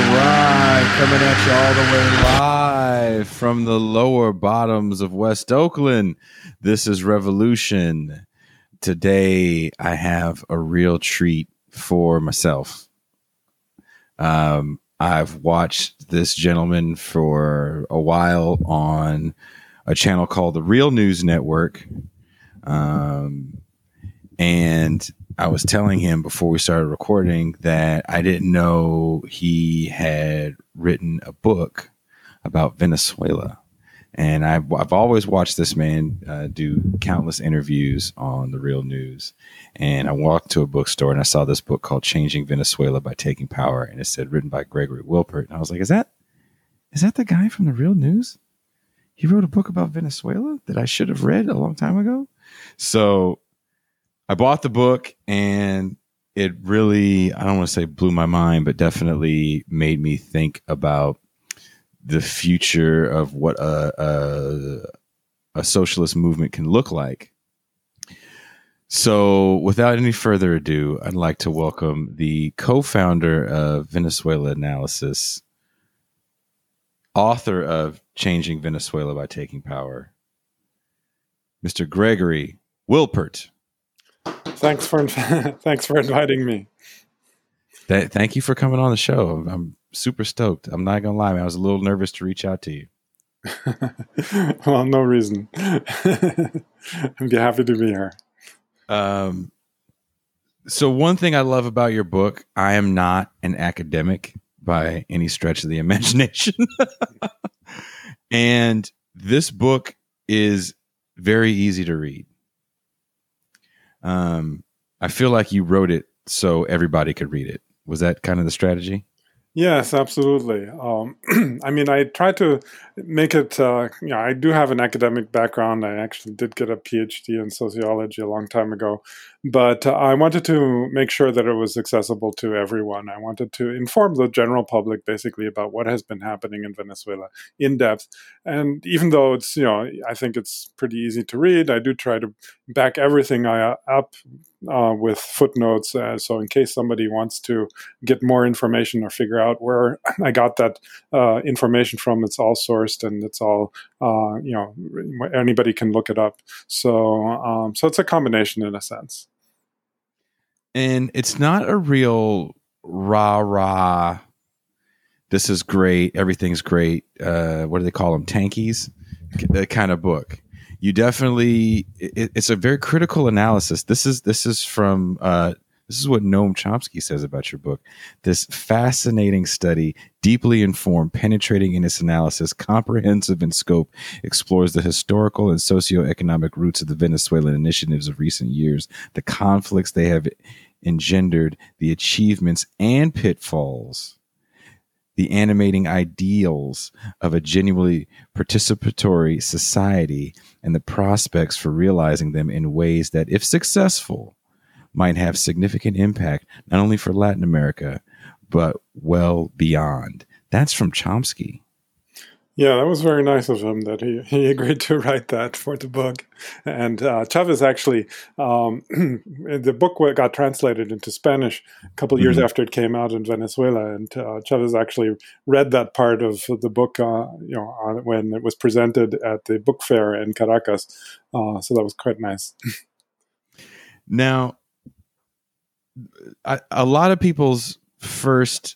right, coming at you all the way live from the lower bottoms of West Oakland. This is Revolution. Today, I have a real treat for myself. I've watched this gentleman for a while on a channel called the Real News Network. And I was telling him before we started recording that I didn't know he had written a book about Venezuela. And I've always watched this man do countless interviews on the Real News. And I walked to a bookstore and I saw this book called Changing Venezuela by Taking Power. And it said written by Gregory Wilpert. And I was like, is that the guy from the Real News? He wrote a book about Venezuela that I should have read a long time ago. So I bought the book and it really, I don't want to say blew my mind, but definitely made me think about the future of what a socialist movement can look like. So without any further ado, I'd like to welcome the co-founder of Venezuela Analysis, author of Changing Venezuela by Taking Power, Mr. Gregory Wilpert. Thanks for inviting me. Thank you for coming on the show. I'm super stoked. I'm not gonna lie, man. I was a little nervous to reach out to you. Well, no reason. I'd be happy to be here. So one thing I love about your book, I am not an academic by any stretch of the imagination. And this book is very easy to read. I feel like you wrote it so everybody could read it. Was that kind of the strategy? Yes, absolutely. I mean, I try to make it, I do have an academic background. I actually did get a PhD in sociology a long time ago, but I wanted to make sure that it was accessible to everyone. I wanted to inform the general public basically about what has been happening in Venezuela in depth. And even though it's, I think it's pretty easy to read, I do try to back everything up with footnotes. So in case somebody wants to get more information or figure out where I got that information from, it's all sourced and it's all, anybody can look it up. So it's a combination in a sense. And it's not a real rah-rah, this is great, everything's great, what do they call them, tankies, kind of book. You definitely, it's a very critical analysis. This is from, this is what Noam Chomsky says about your book. This fascinating study, deeply informed, penetrating in its analysis, comprehensive in scope, explores the historical and socioeconomic roots of the Venezuelan initiatives of recent years, the conflicts they have engendered, the achievements and pitfalls, the animating ideals of a genuinely participatory society, and the prospects for realizing them in ways that, if successful, might have significant impact not only for Latin America, but well beyond. That's from Chomsky. Yeah, that was very nice of him that he agreed to write that for the book. And Chavez actually, the book got translated into Spanish a couple of years after it came out in Venezuela. And Chavez actually read that part of the book, when it was presented at the book fair in Caracas. So that was quite nice. Now, a lot of people's first,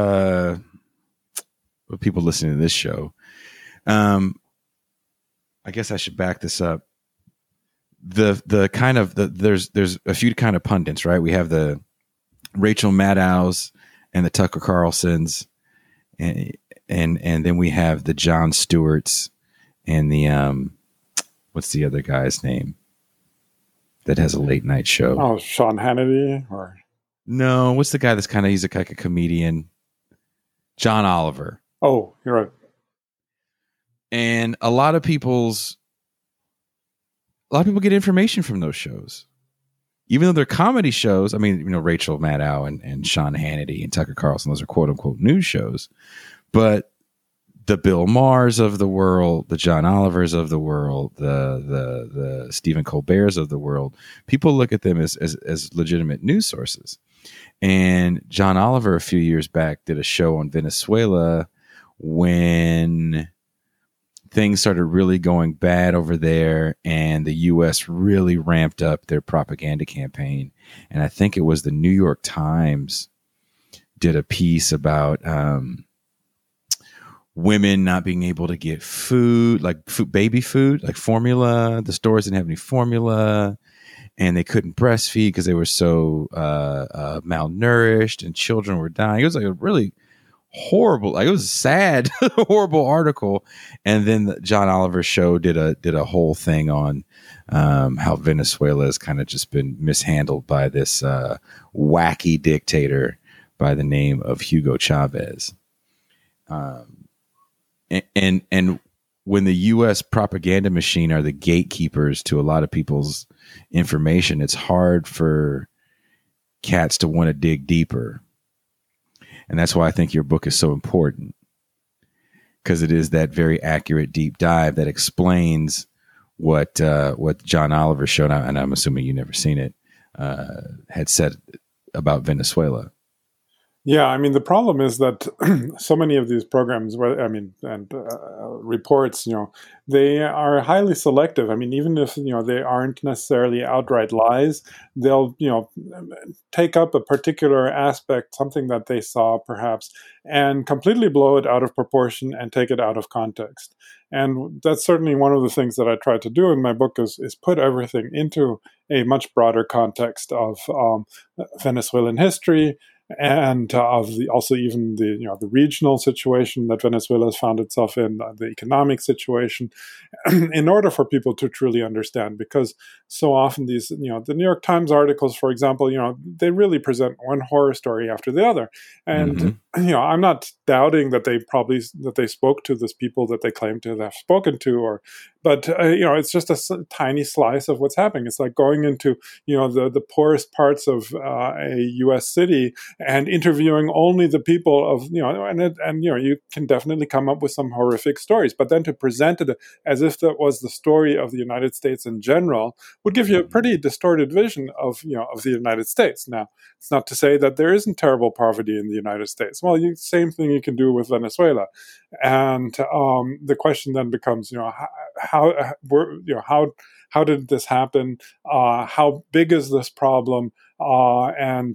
people listening to this show, I guess I should back this up. The kind of there's a few kind of pundits, right? We have the Rachel Maddows and the Tucker Carlsons, and then we have the Jon Stewarts and the what's the other guy's name that has a late night show? Oh, Sean Hannity, or no? What's the guy that's he's like a comedian? John Oliver. Oh, you're right. And a lot of people get information from those shows, even though they're comedy shows. I mean, Rachel Maddow and Sean Hannity and Tucker Carlson, those are quote unquote news shows, but the Bill Maher's of the world, the John Olivers of the world, the Stephen Colbert's of the world. People look at them as legitimate news sources. And John Oliver a few years back did a show on Venezuela when things started really going bad over there, and the U.S. really ramped up their propaganda campaign. And I think it was the New York Times did a piece about women not being able to get food, like baby food, like formula. The stores didn't have any formula, and they couldn't breastfeed because they were so malnourished, and children were dying. It was like a really horrible, like it was a sad, horrible article. And then the John Oliver show did a whole thing on how Venezuela has kind of just been mishandled by this wacky dictator by the name of Hugo Chavez. And when the U.S. propaganda machine are the gatekeepers to a lot of people's information, it's hard for cats to want to dig deeper. And that's why I think your book is so important, because it is that very accurate deep dive that explains what John Oliver showed, and I'm assuming you've never seen it, had said about Venezuela. Yeah, I mean, the problem is that so many of these programs, and reports, they are highly selective. I mean, even if, they aren't necessarily outright lies, they'll, take up a particular aspect, something that they saw perhaps, and completely blow it out of proportion and take it out of context. And that's certainly one of the things that I try to do in my book is put everything into a much broader context of Venezuelan history, and also even the regional situation that Venezuela has found itself in, the economic situation, in order for people to truly understand. Because so often these, the New York Times articles, for example, they really present one horror story after the other. And I'm not doubting that they spoke to these people that they claim to have spoken to, but it's just a tiny slice of what's happening. It's like going into the poorest parts of a U.S. city and interviewing only the people of you can definitely come up with some horrific stories, but then to present it as if that was the story of the United States in general would give you a pretty distorted vision of the United States. Now, it's not to say that there isn't terrible poverty in the United States. Well, same thing you can do with Venezuela, and the question then becomes, how did this happen? How big is this problem? And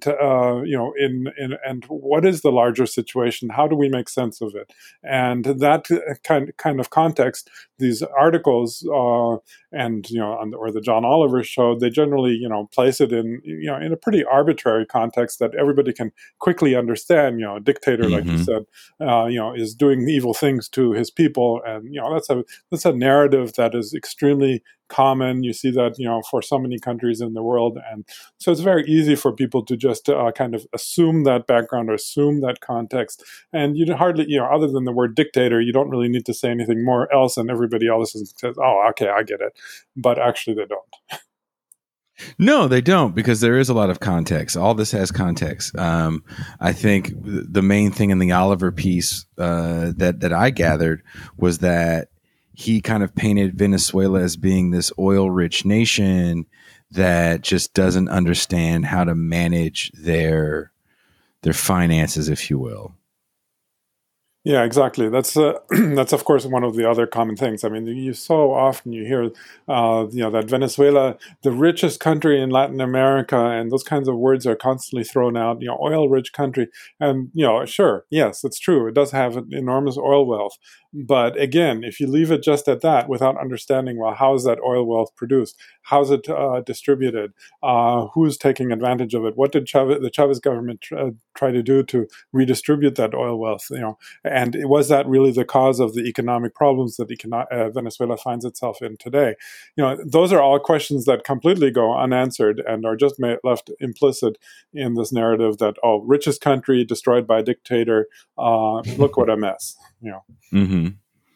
what is the larger situation? How do we make sense of it? And that kind of context, these articles or the John Oliver show, they generally place it in a pretty arbitrary context that everybody can quickly understand. A dictator, like you said, is doing evil things to his people, and that's a narrative that is extremely common. You see that for so many countries in the world, and so it's very easy for people to just kind of assume that background or assume that context, and you hardly other than the word dictator, you don't really need to say anything more else, and everybody else says, oh, okay, I get it, but actually they don't. No, they don't, because there is a lot of context. All this has context. I think the main thing in the Oliver piece that I gathered was that he kind of painted Venezuela as being this oil-rich nation that just doesn't understand how to manage their finances, if you will. Yeah, exactly. That's of course one of the other common things. I mean, you so often you hear, that Venezuela, the richest country in Latin America, and those kinds of words are constantly thrown out. Oil-rich country, and sure, yes, it's true. It does have an enormous oil wealth, but again, if you leave it just at that, without understanding, well, how is that oil wealth produced? How's it distributed? Who's taking advantage of it? What did the Chavez government try to do to redistribute that oil wealth? And was that really the cause of the economic problems that Venezuela finds itself in today? Those are all questions that completely go unanswered and are just left implicit in this narrative that, oh, richest country destroyed by a dictator. Look what a mess. Mm-hmm.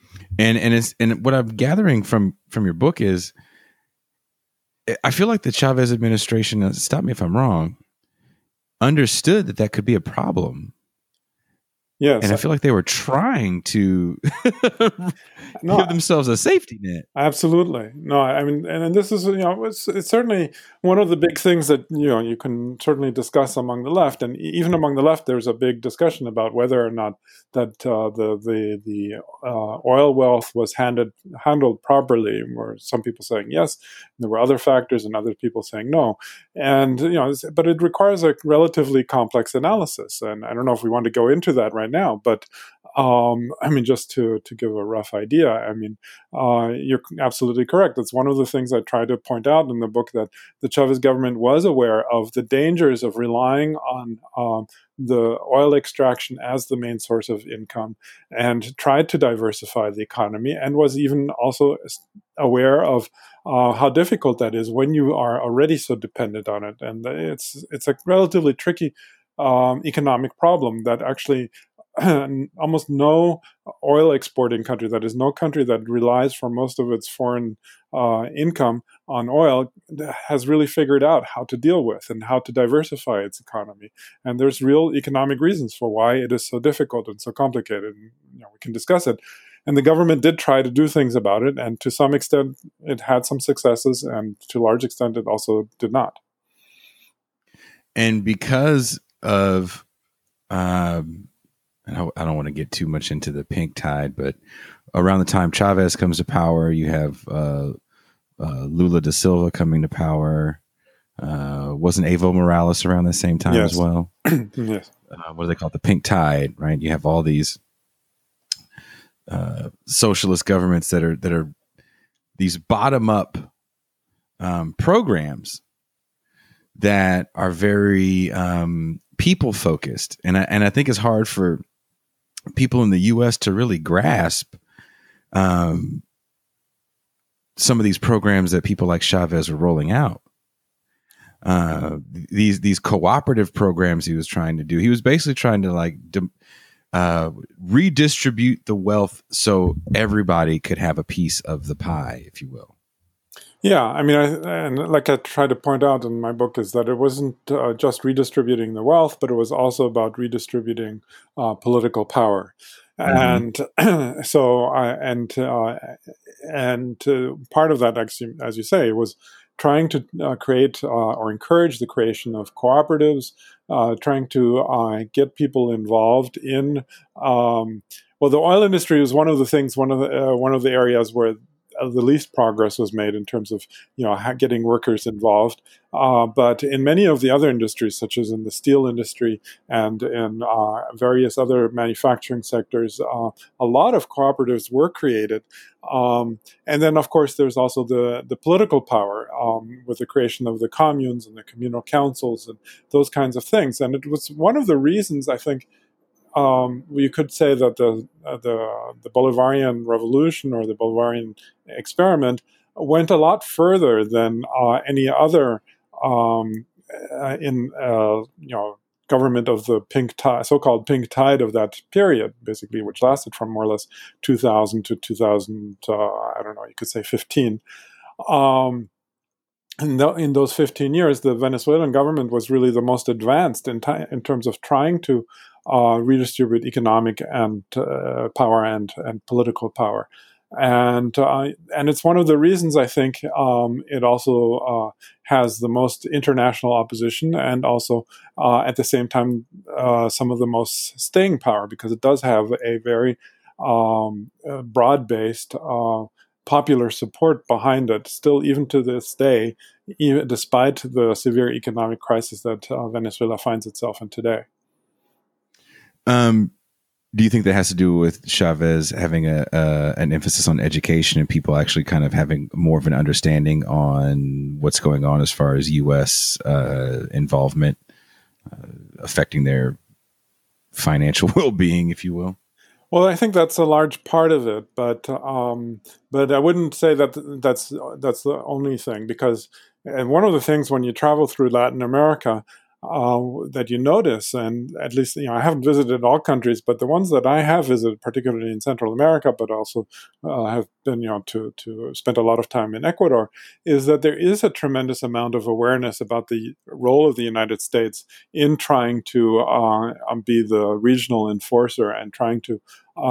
And what I'm gathering from your book is, I feel like the Chavez administration, stop me if I'm wrong, understood that could be a problem. Yes. And I feel like they were trying to No, give themselves a safety net. absolutely. No, I mean, and this is, it's certainly one of the big things that, you can certainly discuss among the left. And even among the left, there's a big discussion about whether or not that the oil wealth was handled properly, where some people saying yes, and there were other factors and other people saying no. And, but it requires a relatively complex analysis. And I don't know if we want to go into that right now, but I mean, just to give a rough idea, I mean, you're absolutely correct. That's one of the things I try to point out in the book, that the Chavez government was aware of the dangers of relying on the oil extraction as the main source of income, and tried to diversify the economy, and was even also aware of how difficult that is when you are already so dependent on it. And it's a relatively tricky economic problem that actually almost no oil exporting country, that is, no country that relies for most of its foreign income on oil, has really figured out how to deal with and how to diversify its economy. And there's real economic reasons for why it is so difficult and so complicated. And, we can discuss it. And the government did try to do things about it, and to some extent it had some successes, and to a large extent it also did not. And because of and I don't want to get too much into the pink tide, but around the time Chavez comes to power, you have Lula da Silva coming to power. Wasn't Evo Morales around the same time as well? Yes. What do they call it? The pink tide, right? You have all these socialist governments that are these bottom up programs that are very people focused, and I think it's hard for people in the U.S. to really grasp some of these programs that people like Chavez are rolling out. These cooperative programs he was trying to do. He was basically trying to redistribute the wealth so everybody could have a piece of the pie, if you will. Yeah, I mean, and like I try to point out in my book, is that it wasn't just redistributing the wealth, but it was also about redistributing political power. Mm-hmm. And so, part of that, actually, as you say, was trying to create or encourage the creation of cooperatives, trying to get people involved in. Well, the oil industry was one of the areas where the least progress was made in terms of getting workers involved, but in many of the other industries, such as in the steel industry and in various other manufacturing sectors, a lot of cooperatives were created. And then, of course, there's also the political power with the creation of the communes and the communal councils and those kinds of things. And it was one of the reasons, I think, you could say that the Bolivarian Revolution, or the Bolivarian experiment, went a lot further than any other government of the pink tide, so-called pink tide of that period, basically, which lasted from more or less 2000 to 2000. I don't know, you could say 15. In those 15 years, the Venezuelan government was really the most advanced in terms of trying to redistribute economic and power and political power, and it's one of the reasons, I think, it also has the most international opposition, and also at the same time some of the most staying power, because it does have a very broad-based popular support behind it, still, even to this day, even despite the severe economic crisis that Venezuela finds itself in today. Do you think that has to do with Chavez having an emphasis on education and people actually kind of having more of an understanding on what's going on as far as U.S. Involvement affecting their financial well-being, if you will? Well, I think that's a large part of it, but I wouldn't say that that's the only thing, because, and one of the things when you travel through Latin America, that you notice. And at least, I haven't visited all countries, but the ones that I have visited, particularly in Central America, but also have been, to spend a lot of time in Ecuador, is that there is a tremendous amount of awareness about the role of the United States in trying to be the regional enforcer and trying to,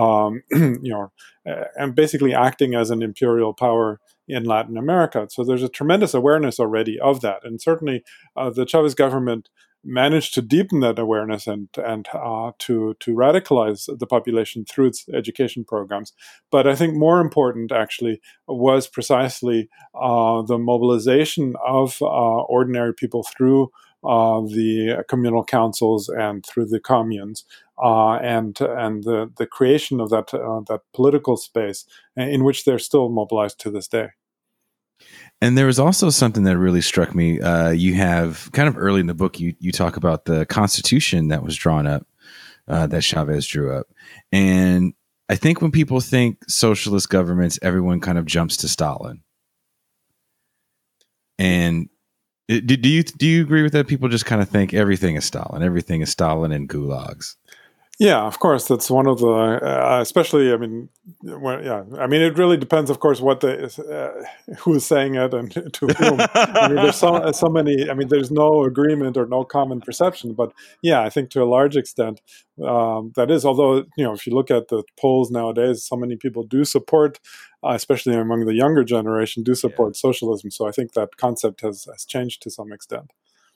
and basically acting as an imperial power in Latin America. So there's a tremendous awareness already of that, and certainly the Chavez government managed to deepen that awareness and to radicalize the population through its education programs. But I think more important, actually, was precisely the mobilization of ordinary people through the communal councils and through the communes, and the creation of that political space in which they're still mobilized to this day. And there was also something that really struck me. You have kind of early in the book, you talk about the Constitution that was drawn up, that Chavez drew up. And I think when people think socialist governments, everyone kind of jumps to Stalin. And do you agree with that? People just kind of think everything is Stalin and gulags. Yeah, of course. That's one of the, especially. I mean, it really depends, of course, who is saying it and to whom. I mean, there's so many. I mean, there's no agreement or no common perception. But yeah, I think to a large extent, that is. Although if you look at the polls nowadays, so many people do support, especially among the younger generation, do support socialism. So I think that concept has changed to some extent.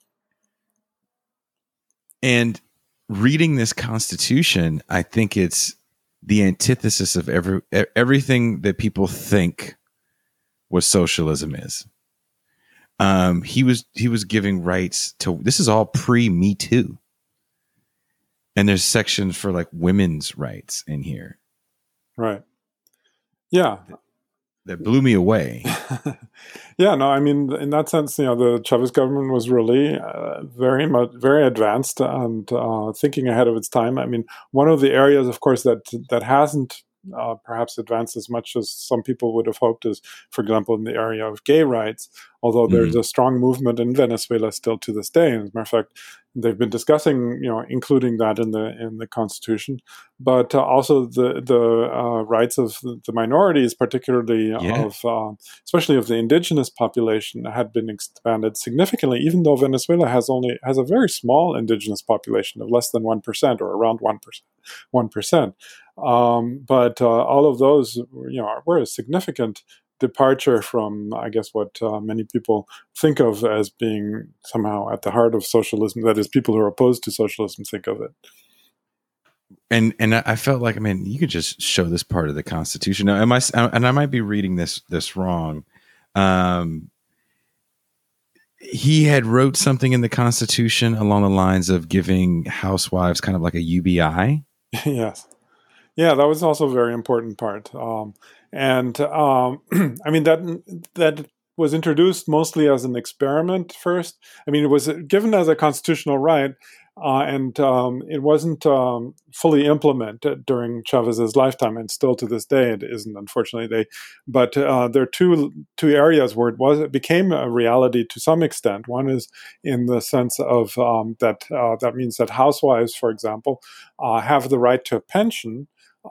And reading this Constitution, I think it's the antithesis of everything that people think what socialism is. He was giving rights to. This is all pre-Me Too, and there's sections for like women's rights in here. Right. Yeah. That blew me away. Yeah, no, I mean, in that sense, the Chavez government was really very advanced and thinking ahead of its time. I mean, one of the areas, of course, that hasn't perhaps advanced as much as some people would have hoped is, for example, in the area of gay rights, although there's a strong movement in Venezuela still to this day. As a matter of fact, they've been discussing, including that in the Constitution, but also the rights of the minorities, particularly especially of the indigenous population, had been expanded significantly. Even though Venezuela has a very small indigenous population of less than 1% or around 1%. But all of those, were a significant departure from, I guess, what many people think of as being somehow at the heart of socialism. That is, people who are opposed to socialism think of it. And I felt like, I mean, you could just show this part of the Constitution. Now, I might be reading this wrong. He had wrote something in the Constitution along the lines of giving housewives kind of like a UBI. Yes. Yeah, that was also a very important part. I mean, that was introduced mostly as an experiment first. I mean, it was given as a constitutional right, and it wasn't fully implemented during Chavez's lifetime, and still to this day it isn't, unfortunately. But there are two areas where it became a reality to some extent. One is in the sense of that means that housewives, for example, have the right to a pension,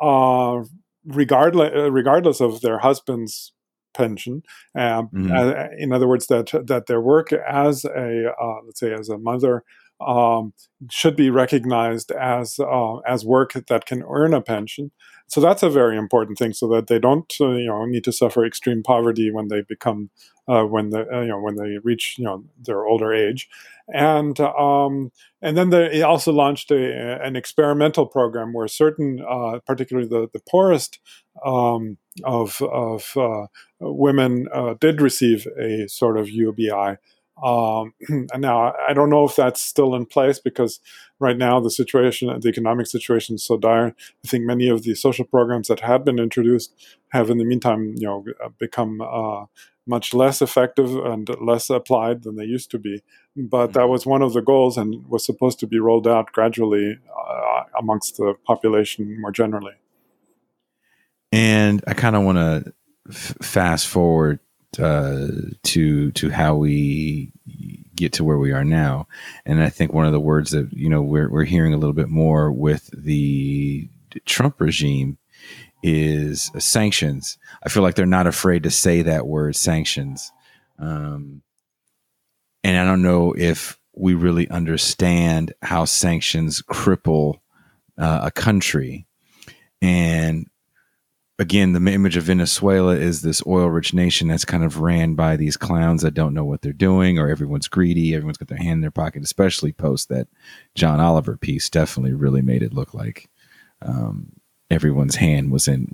regardless of their husband's pension. In other words, that their work as let's say as a mother should be recognized as work that can earn a pension. So that's a very important thing, so that they don't need to suffer extreme poverty when they become when they reach their older age. And then they also launched an experimental program where certain, particularly the poorest of women, did receive a sort of UBI. And now I don't know if that's still in place, because right now the economic situation is so dire. I think many of the social programs that had been introduced have in the meantime become much less effective and less applied than they used to be. But that was one of the goals, and was supposed to be rolled out gradually amongst the population more generally. And I kind of want to fast forward to how we get to where we are now. And I think one of the words that we're hearing a little bit more with the Trump regime is sanctions. I feel like they're not afraid to say that word, sanctions. And I don't know if we really understand how sanctions cripple a country. And again, the image of Venezuela is this oil-rich nation that's kind of ran by these clowns that don't know what they're doing, or everyone's greedy, everyone's got their hand in their pocket, especially post that John Oliver piece definitely really made it look like everyone's hand was in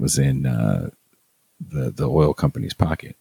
the oil company's pocket.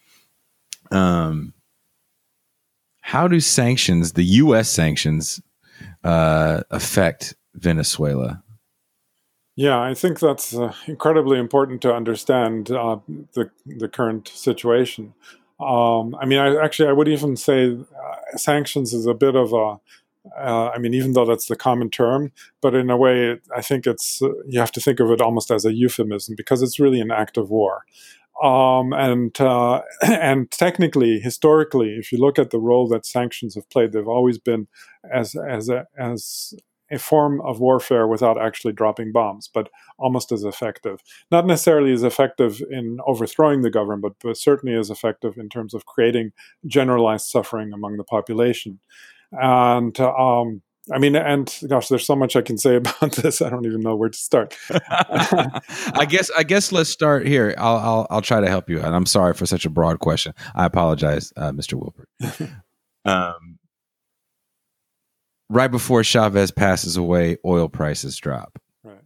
How do sanctions, the U.S. sanctions, affect Venezuela? Yeah, I think that's incredibly important to understand the current situation. I mean, I would even say sanctions is a bit of a, I mean, even though that's the common term, but in a way, I think you have to think of it almost as a euphemism, because it's really an act of war. And technically, historically, if you look at the role that sanctions have played, they've always been as a form of warfare without actually dropping bombs, but almost as effective. Not necessarily as effective in overthrowing the government, but certainly as effective in terms of creating generalized suffering among the population. And I mean, and gosh, there's so much I can say about this. I don't even know where to start. I guess let's start here. I'll try to help you out. I'm sorry for such a broad question. I apologize, Mr. Wilpert. Right before Chavez passes away, oil prices drop. Right.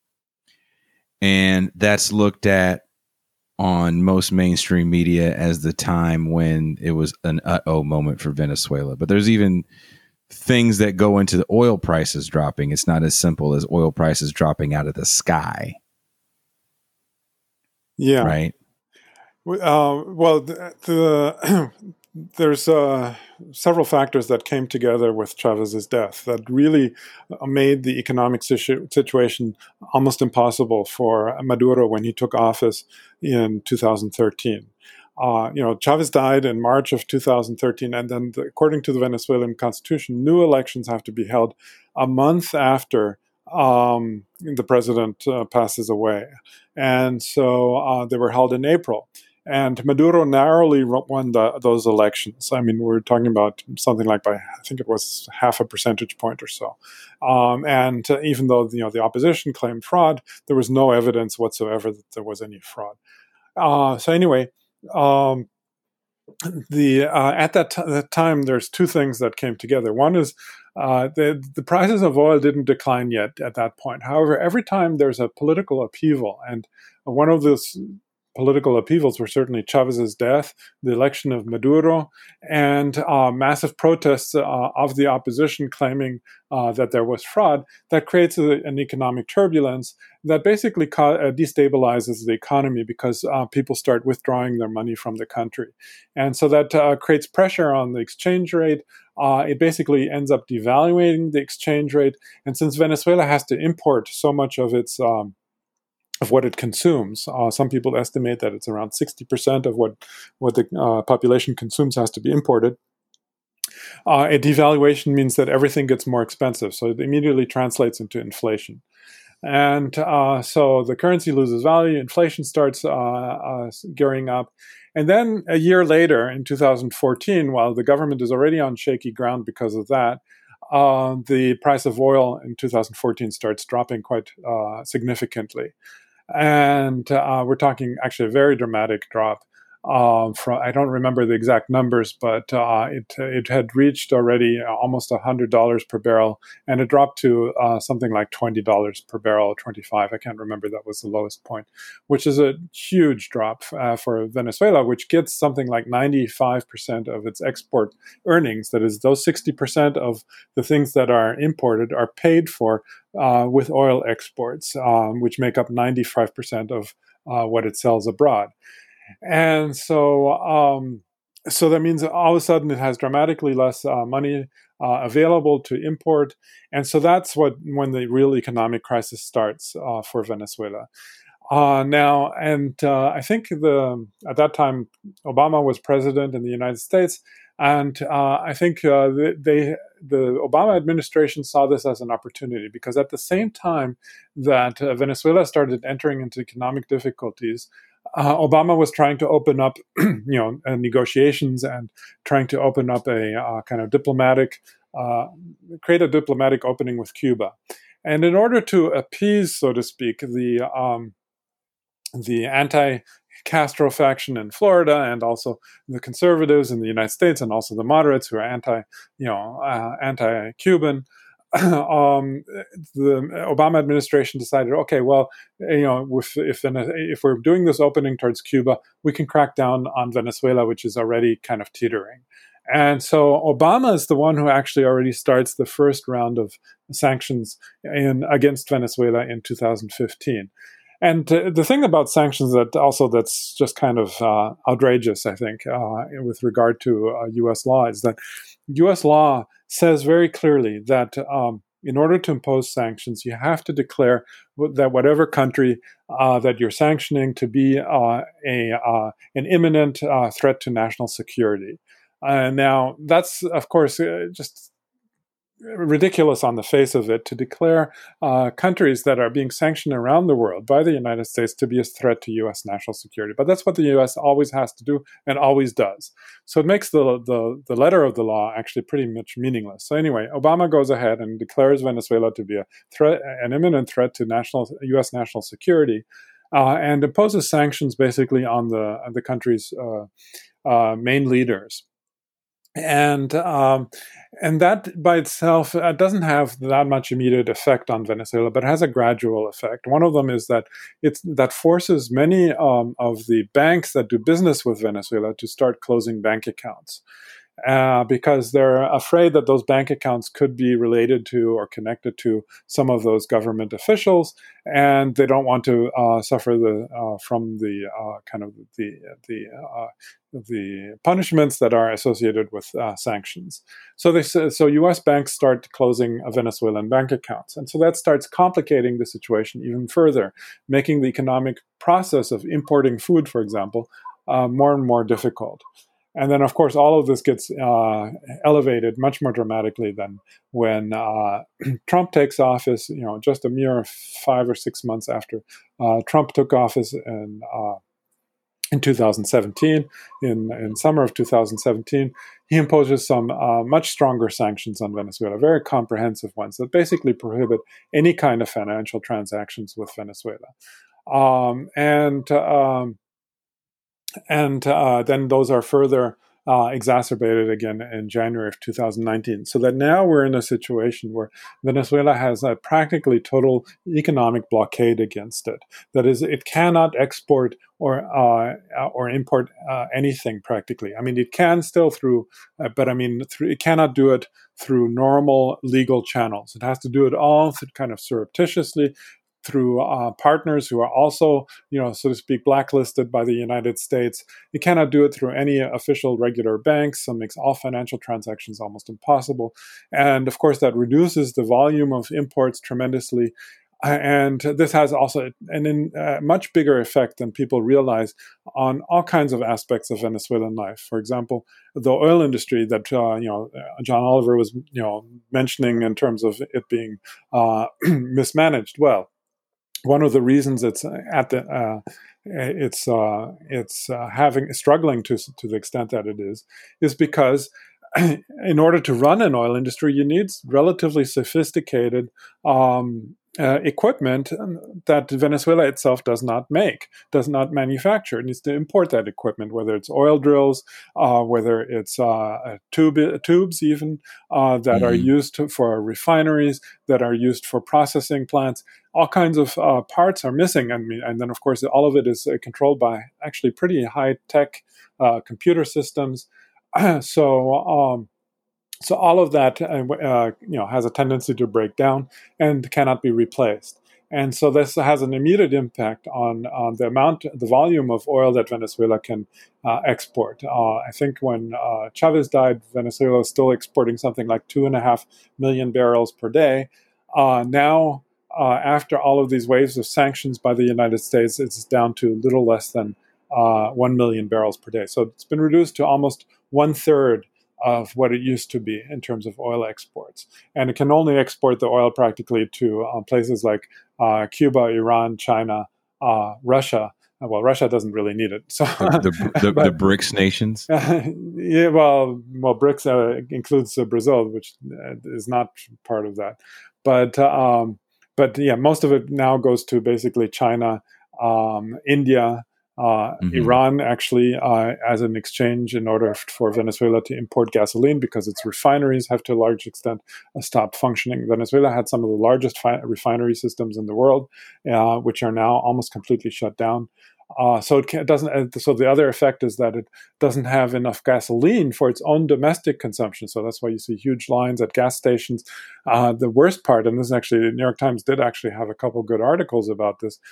And that's looked at on most mainstream media as the time when it was an uh-oh moment for Venezuela. But there's even things that go into the oil prices dropping. It's not as simple as oil prices dropping out of the sky. Yeah. Right. Well, there's several factors that came together with Chavez's death that really made the economic situation almost impossible for Maduro when he took office in 2013. Chavez died in March of 2013, and then according to the Venezuelan constitution, new elections have to be held a month after the president passes away. And so they were held in April. And Maduro narrowly won those elections. I mean, we're talking about something like by, I think it was half a percentage point or so. And even though the opposition claimed fraud, there was no evidence whatsoever that there was any fraud. So anyway, at that time, there's two things that came together. One is the prices of oil didn't decline yet at that point. However, every time there's a political upheaval, and one of those political upheavals were certainly Chavez's death, the election of Maduro, and massive protests of the opposition claiming that there was fraud, that creates an economic turbulence that basically destabilizes the economy because people start withdrawing their money from the country. And so that creates pressure on the exchange rate. It basically ends up devaluing the exchange rate. And since Venezuela has to import so much of its of what it consumes. Some people estimate that it's around 60% of what the population consumes has to be imported. A devaluation means that everything gets more expensive, so it immediately translates into inflation. And so the currency loses value, inflation starts gearing up. And then a year later, in 2014, while the government is already on shaky ground because of that, the price of oil in 2014 starts dropping quite significantly. And we're talking actually a very dramatic drop. I don't remember the exact numbers, but it had reached already almost $100 per barrel, and it dropped to something like $20 per barrel, 25. I can't remember. That was the lowest point, which is a huge drop for Venezuela, which gets something like 95% of its export earnings. That is, those 60% of the things that are imported are paid for with oil exports, which make up 95% of what it sells abroad. And so that means that all of a sudden it has dramatically less money available to import. And so that's when the real economic crisis starts for Venezuela. Now, and I think at that time, Obama was president in the United States. And I think the Obama administration saw this as an opportunity, because at the same time that Venezuela started entering into economic difficulties, Obama was trying to open up, negotiations, and trying to open up a kind of create a diplomatic opening with Cuba. And in order to appease, so to speak, the anti-Castro faction in Florida, and also the conservatives in the United States, and also the moderates who are anti-Cuban. The Obama administration decided, okay, well, if we're doing this opening towards Cuba, we can crack down on Venezuela, which is already kind of teetering. And so Obama is the one who actually already starts the first round of sanctions against Venezuela in 2015. And the thing about sanctions that's just kind of outrageous, I think, with regard to U.S. law, is that U.S. law says very clearly that in order to impose sanctions, you have to declare that whatever country that you're sanctioning to be an imminent threat to national security. Now, that's, of course, just ridiculous on the face of it to declare countries that are being sanctioned around the world by the United States to be a threat to U.S. national security. But that's what the U.S. always has to do and always does. So it makes the letter of the law actually pretty much meaningless. So anyway, Obama goes ahead and declares Venezuela to be an imminent threat to U.S. national security, and imposes sanctions basically on the country's main leaders. And that by itself doesn't have that much immediate effect on Venezuela, but has a gradual effect. One of them is that that forces many of the banks that do business with Venezuela to start closing bank accounts. Because they're afraid that those bank accounts could be related to or connected to some of those government officials, and they don't want to suffer from the punishments that are associated with sanctions. So U.S. banks start closing Venezuelan bank accounts, and so that starts complicating the situation even further, making the economic process of importing food, for example, more and more difficult. And then, of course, all of this gets elevated much more dramatically than when Trump takes office. Just a mere 5 or 6 months after Trump took office in 2017, in summer of 2017, he imposes some much stronger sanctions on Venezuela, very comprehensive ones that basically prohibit any kind of financial transactions with Venezuela. And then those are further exacerbated again in January of 2019. So that now we're in a situation where Venezuela has a practically total economic blockade against it. That is, it cannot export or import anything practically. I mean, it can still it cannot do it through normal legal channels. It has to do it all kind of surreptitiously, through partners who are also, so to speak, blacklisted by the United States. You cannot do it through any official regular banks, so it makes all financial transactions almost impossible. And of course, that reduces the volume of imports tremendously. And this has also a much bigger effect than people realize on all kinds of aspects of Venezuelan life. For example, the oil industry that John Oliver was mentioning in terms of it being mismanaged. Well, one of the reasons it's struggling to the extent that it is because in order to run an oil industry, you need relatively sophisticated equipment that Venezuela itself does not manufacture. It needs to import that equipment, whether it's oil drills, whether it's tubes even that are used for refineries, that are used for processing plants. All kinds of parts are missing. And then, of course, all of it is controlled by actually pretty high-tech computer systems. So all of that, has a tendency to break down and cannot be replaced. And so this has an immediate impact on the volume of oil that Venezuela can export. I think when Chavez died, Venezuela was still exporting something like 2.5 million barrels per day. Now, after all of these waves of sanctions by the United States, it's down to little less than 1 million barrels per day. So it's been reduced to almost 1/3 of what it used to be in terms of oil exports. And it can only export the oil practically to places like Cuba, Iran, China, Russia. Well, Russia doesn't really need it. So, The BRICS nations. Yeah, well, BRICS includes Brazil, which is not part of that. But yeah, most of it now goes to basically China, India, Iran, actually, as an exchange in order for Venezuela to import gasoline because its refineries have to a large extent stopped functioning. Venezuela had some of the largest refinery systems in the world, which are now almost completely shut down. So it doesn't. So the other effect is that it doesn't have enough gasoline for its own domestic consumption. So that's why you see huge lines at gas stations. The worst part, and this is actually the New York Times did actually have a couple good articles about this.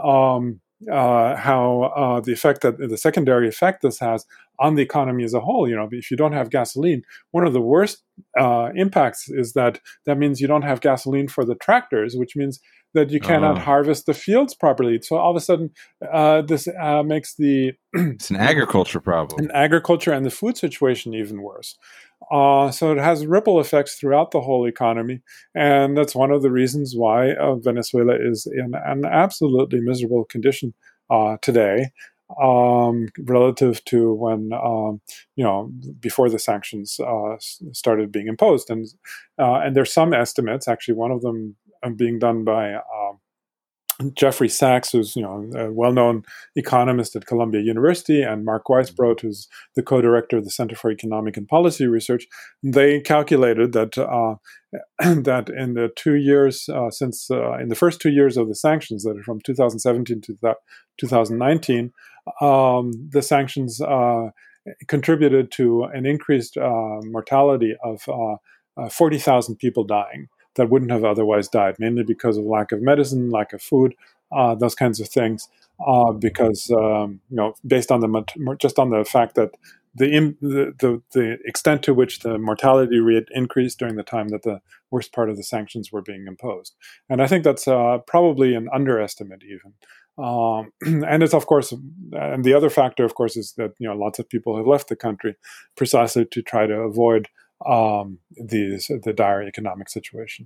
How the effect that the secondary effect this has on the economy as a whole. If you don't have gasoline, one of the worst impacts is that means you don't have gasoline for the tractors, which means that you cannot harvest the fields properly. So all of a sudden, this makes it's an agriculture problem, an agriculture and the food situation even worse. So it has ripple effects throughout the whole economy, and that's one of the reasons why Venezuela is in an absolutely miserable condition today, relative to when before the sanctions started being imposed. And there's some estimates, actually, one of them being done by Jeffrey Sachs, who's a well-known economist at Columbia University, and Mark Weisbrot, who's the co-director of the Center for Economic and Policy Research. They calculated that that in the 2 years since in the first 2 years of the sanctions, that are from 2017 to 2019, the sanctions contributed to an increased mortality of 40,000 people dying that wouldn't have otherwise died, mainly because of lack of medicine, lack of food, those kinds of things. Because based on just on the fact that the extent to which the mortality rate increased during the time that the worst part of the sanctions were being imposed, and I think that's probably an underestimate even. And it's, of course, and the other factor, of course, is that lots of people have left the country precisely to try to avoid the dire economic situation.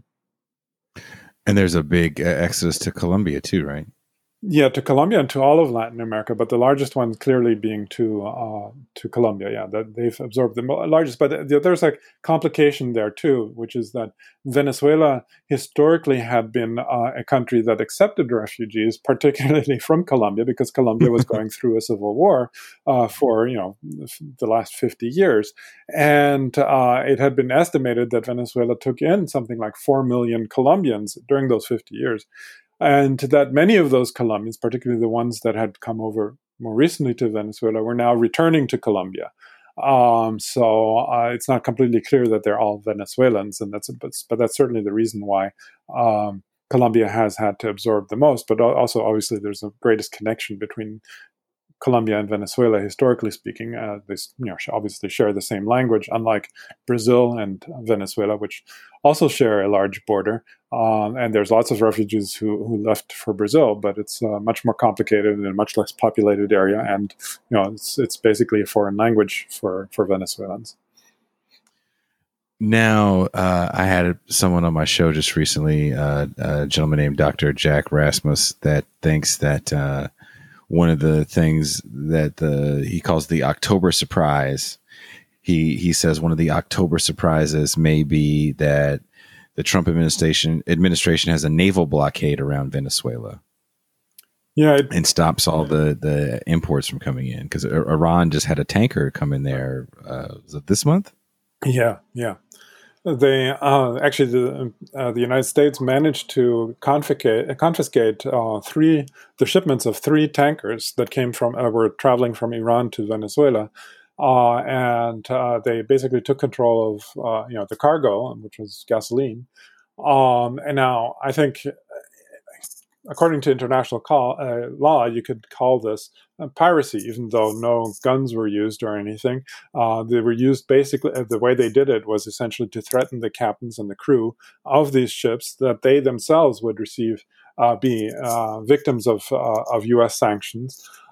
And there's a big exodus to Colombia too, right? Yeah, to Colombia and to all of Latin America, but the largest one clearly being to Colombia. Yeah, that they've absorbed the largest. But there's a complication there too, which is that Venezuela historically had been a country that accepted refugees, particularly from Colombia, because Colombia was going through a civil war for the last 50 years, and it had been estimated that Venezuela took in something like 4 million Colombians during those 50 years. And that many of those Colombians, particularly the ones that had come over more recently to Venezuela, were now returning to Colombia. So it's not completely clear that they're all Venezuelans, and but that's certainly the reason why Colombia has had to absorb the most. But also, obviously, there's the greatest connection between Colombia and Venezuela, historically speaking. They obviously share the same language, unlike Brazil and Venezuela, which also share a large border. And there's lots of refugees who left for Brazil, but it's much more complicated and a much less populated area. And it's basically a foreign language for Venezuelans. Now, I had someone on my show just recently, a gentleman named Dr. Jack Rasmus, that thinks that one of the things that he calls the October surprise, he says one of the October surprises may be that the Trump administration has a naval blockade around Venezuela. Yeah, and stops all the imports from coming in, because Iran just had a tanker come in there. Was it this month? Yeah. They actually the United States managed to confiscate the shipments of 3 tankers that came from were traveling from Iran to Venezuela, and they basically took control of the cargo, which was gasoline. And now I think, according to international law, you could call this piracy, even though no guns were used or anything. They were used basically, the way they did it was essentially to threaten the captains and the crew of these ships that they themselves would be victims of U.S. sanctions.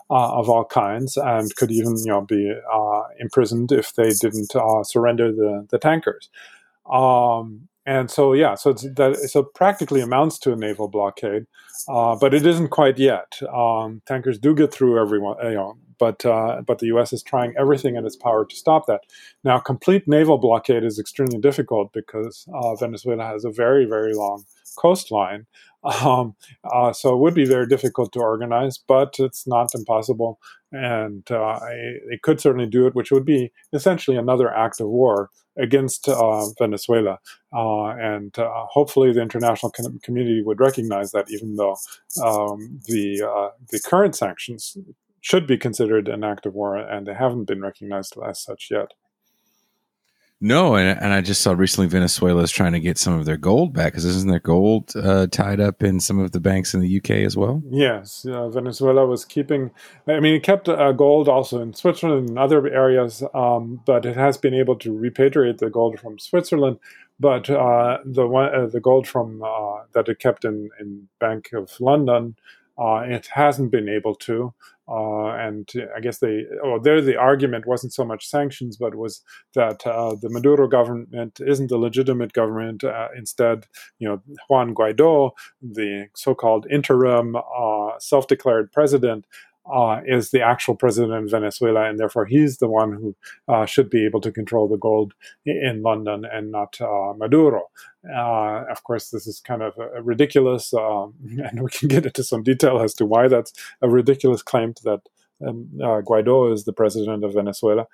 of all kinds, and could even be imprisoned if they didn't surrender the tankers. And so, yeah, so practically amounts to a naval blockade, but it isn't quite yet. Tankers do get through everyone, but the U.S. is trying everything in its power to stop that. Now, complete naval blockade is extremely difficult because Venezuela has a very, very long coastline. So it would be very difficult to organize, but it's not impossible. And they could certainly do it, which would be essentially another act of war against Venezuela. And hopefully the international community would recognize that, even though the current sanctions should be considered an act of war, and they haven't been recognized as such yet. No, and I just saw recently Venezuela is trying to get some of their gold back, because isn't their gold tied up in some of the banks in the UK as well? Yes, Venezuela was keeping. I mean, it kept gold also in Switzerland and other areas, but it has been able to repatriate the gold from Switzerland. But the gold from that it kept in Bank of London, it hasn't been able to. And I guess the argument wasn't so much sanctions, but was that the Maduro government isn't a legitimate government. Instead, Juan Guaido, the so-called interim self-declared president, is the actual president of Venezuela, and therefore he's the one who should be able to control the gold in London, and not Maduro. Of course, this is kind of ridiculous, and we can get into some detail as to why that's a ridiculous claim that Guaido is the president of Venezuela.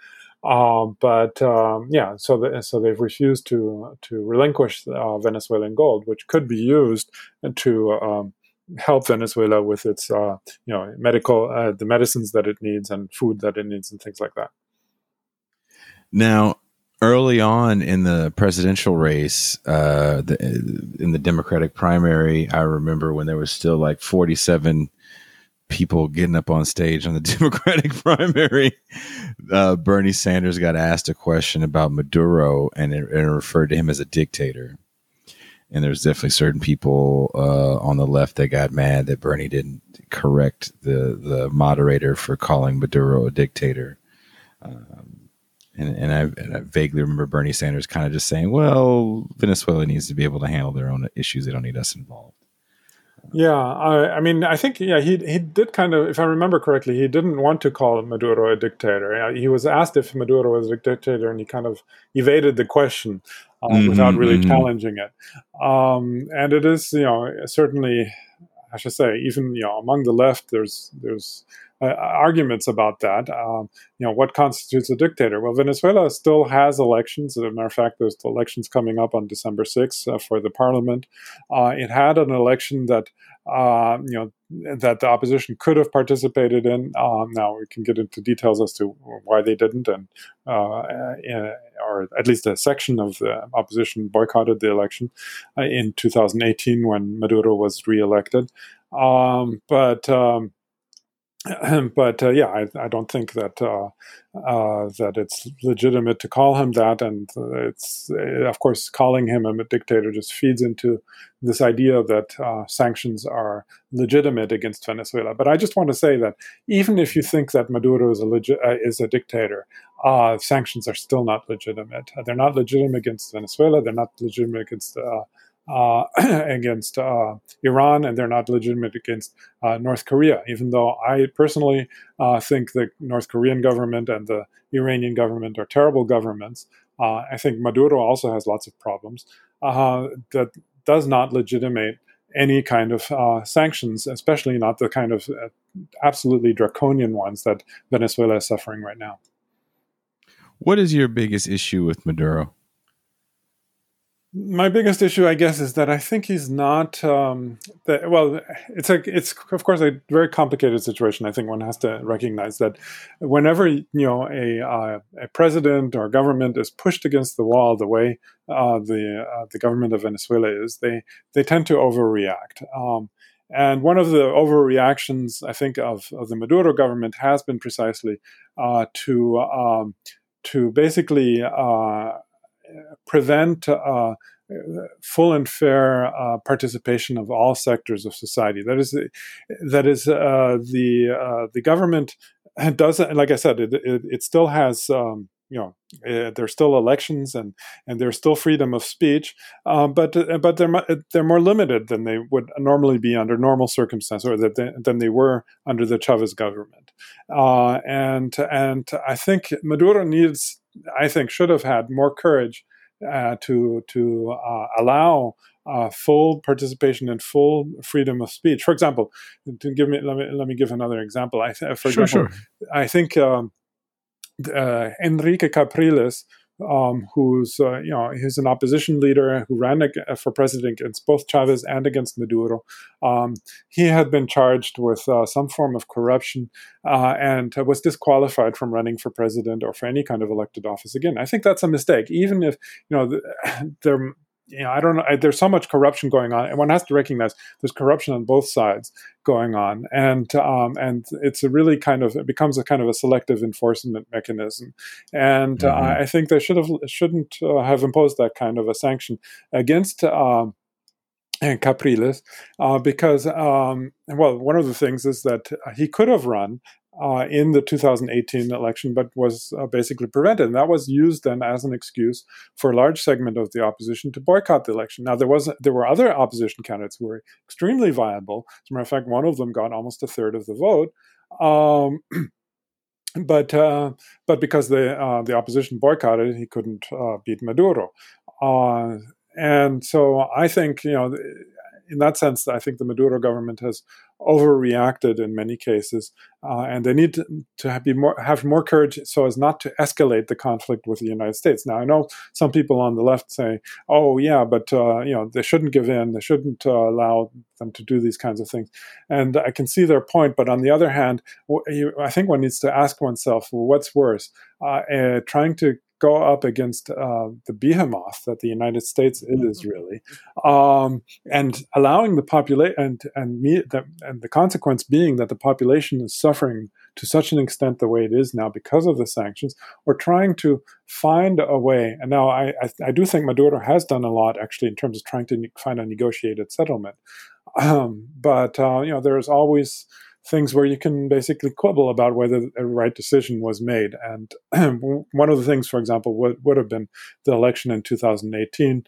So they've refused to relinquish Venezuelan gold, which could be used to help Venezuela with its medical the medicines that it needs and food that it needs and things like that. Now, early on in the presidential race, in the Democratic primary, I remember when there was still like 47 people getting up on stage on the Democratic primary, Bernie Sanders got asked a question about Maduro, and it referred to him as a dictator. And there's definitely certain people on the left that got mad that Bernie didn't correct the moderator for calling Maduro a dictator. And I vaguely remember Bernie Sanders kind of just saying, well, Venezuela needs to be able to handle their own issues. They don't need us involved. Yeah, I mean, I think, he did kind of, if I remember correctly, he didn't want to call Maduro a dictator. He was asked if Maduro was a dictator, and he kind of evaded the question without really challenging it. And it is, certainly, I should say, even among the left, there's arguments about that. What constitutes a dictator? Well, Venezuela still has elections. As a matter of fact, there's elections coming up on December 6th for the parliament. It had an election that that the opposition could have participated in. Now we can get into details as to why they didn't, and or at least a section of the opposition boycotted the election in 2018 when Maduro was reelected. I don't think that that it's legitimate to call him that, and it's of course calling him a dictator just feeds into this idea that sanctions are legitimate against Venezuela. But I just want to say that even if you think that Maduro is a dictator, sanctions are still not legitimate. They're not legitimate against Venezuela. They're not legitimate against Iran, and they're not legitimate against North Korea, even though I personally think the North Korean government and the Iranian government are terrible governments. I think Maduro also has lots of problems. That does not legitimate any kind of sanctions, especially not the kind of absolutely draconian ones that Venezuela is suffering right now. What is your biggest issue with Maduro? My biggest issue, I guess, is that I think he's not. It's of course a very complicated situation. I think one has to recognize that whenever a president or government is pushed against the wall, the way the government of Venezuela is, they tend to overreact. And one of the overreactions, I think, of the Maduro government has been precisely to basically prevent full and fair participation of all sectors of society. The government doesn't, like I said, it still has there's still elections and there's still freedom of speech, but they're more limited than they would normally be under normal circumstances, or than they were under the Chavez government. And I think Maduro should have had more courage to allow full participation and full freedom of speech. For example, let me give another example. Sure. I think Enrique Capriles, who's he's an opposition leader who ran for president against both Chavez and against Maduro. He had been charged with some form of corruption and was disqualified from running for president or for any kind of elected office again. I think that's a mistake, even if there. I don't know. There's so much corruption going on, and one has to recognize there's corruption on both sides going on, and it's it becomes a kind of a selective enforcement mechanism, and I think they shouldn't have imposed that kind of a sanction against Capriles, because one of the things is that he could have run in the 2018 election, but was basically prevented. And that was used then as an excuse for a large segment of the opposition to boycott the election. Now, there were other opposition candidates who were extremely viable. As a matter of fact, one of them got almost a third of the vote. But because the opposition boycotted, he couldn't beat Maduro. And so I think, in that sense, I think the Maduro government has overreacted in many cases, and they need to have more courage so as not to escalate the conflict with the United States. Now, I know some people on the left say, "Oh, yeah, but they shouldn't give in. They shouldn't allow them to do these kinds of things." And I can see their point, but on the other hand, I think one needs to ask oneself, well, what's worse, trying to go up against the behemoth that the United States is really, and allowing the population, and the consequence being that the population is suffering to such an extent the way it is now because of the sanctions, or trying to find a way. And now I do think Maduro has done a lot actually in terms of trying to find a negotiated settlement, but there's always things where you can basically quibble about whether a right decision was made. And one of the things, for example, would have been the election in 2018,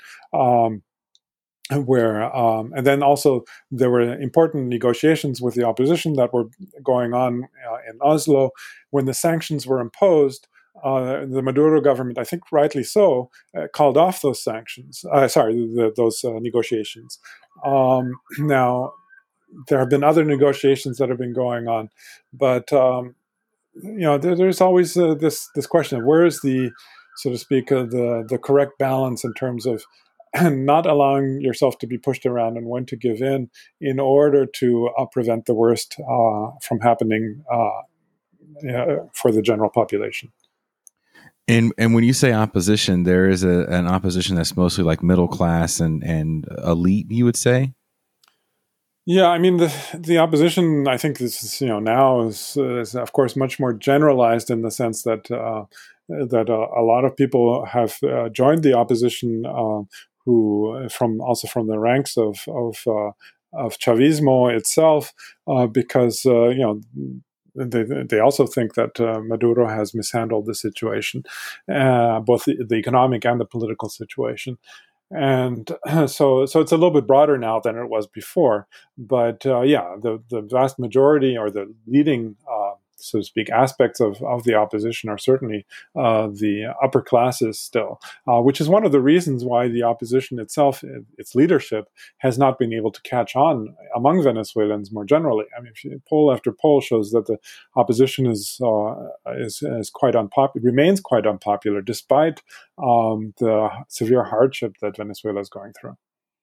and then also there were important negotiations with the opposition that were going on in Oslo. When the sanctions were imposed, the Maduro government, I think rightly so, called off those sanctions. Those negotiations. Now, there have been other negotiations that have been going on, but there's always this question of where is the, so to speak, the correct balance in terms of not allowing yourself to be pushed around and when to give in order to prevent the worst from happening for the general population. And when you say opposition, there is an opposition that's mostly like middle class and elite, you would say? Yeah, I mean the opposition, I think this is now is of course much more generalized in the sense that a lot of people have joined the opposition who from the ranks of Chavismo itself, because they also think that Maduro has mishandled the situation, both the economic and the political situation. And so it's a little bit broader now than it was before. But the vast majority, or the leading, so to speak, aspects of the opposition are certainly the upper classes still, which is one of the reasons why the opposition itself, its leadership, has not been able to catch on among Venezuelans more generally. I mean, poll after poll shows that the opposition is quite unpopular, remains quite unpopular, despite the severe hardship that Venezuela is going through.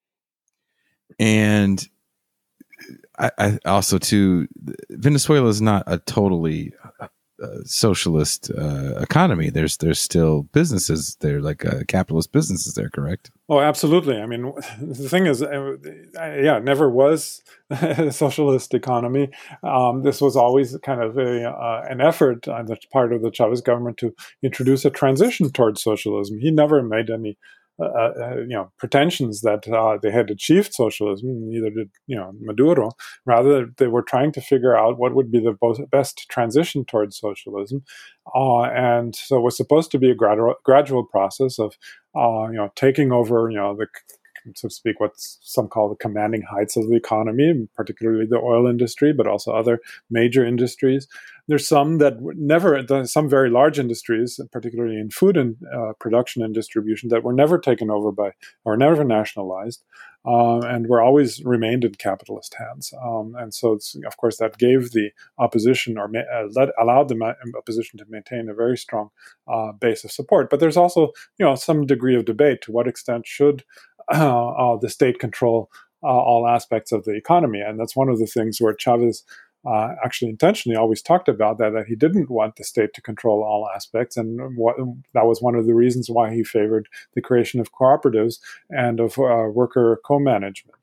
And I also, too, Venezuela is not a totally socialist economy. There's still businesses there, like capitalist businesses there, correct? Oh, absolutely. I mean, the thing is, it never was a socialist economy. This was always kind of an effort on the part of the Chavez government to introduce a transition towards socialism. He never made any pretensions that they had achieved socialism. Neither did Maduro. Rather, they were trying to figure out what would be the best transition towards socialism, and so it was supposed to be a gradual process of taking over the, so to speak, what some call the commanding heights of the economy, particularly the oil industry, but also other major industries. There's some that some very large industries, particularly in food and production and distribution, that were never taken over by or never nationalized, and were always remained in capitalist hands. And so, of course, that gave the opposition or allowed the opposition to maintain a very strong base of support. But there's also, some degree of debate to what extent should the state control all aspects of the economy. And that's one of the things where Chavez actually intentionally always talked about that he didn't want the state to control all aspects. And that was one of the reasons why he favored the creation of cooperatives and of worker co-management.